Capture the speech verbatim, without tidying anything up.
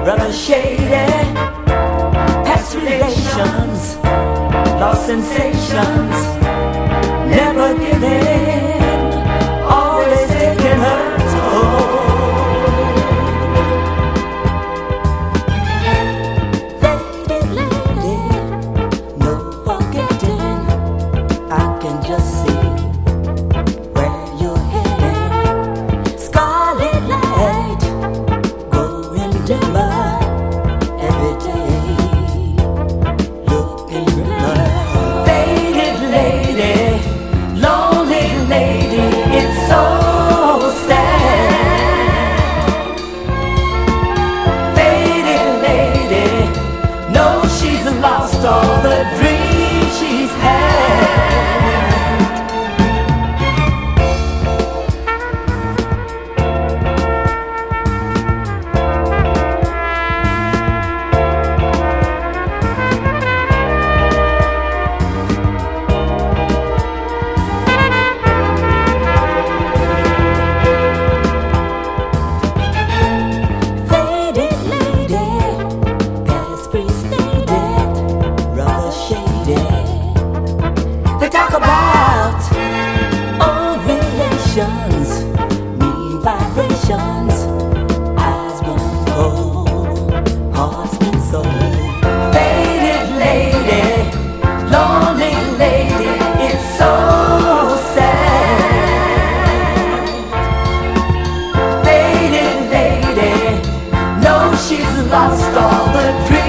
rather shady, past relations, lost sensations, never giving, always taking her toll. Faded lady, no forgetting, I can just see where you're heading. Scarlet light, growing dimmer every day, looking grimmer. Faded lady, lonely lady, it's so sad. Faded lady, knows she's lost all the dreams she's had. Faded lady, past pre-stated, rather shady. They talk about old relations, mean vibrations, eyes grown cold, hearts been sold. Faded lady, lonely lady, it's so sad. Faded lady, knows she's lost all the dreams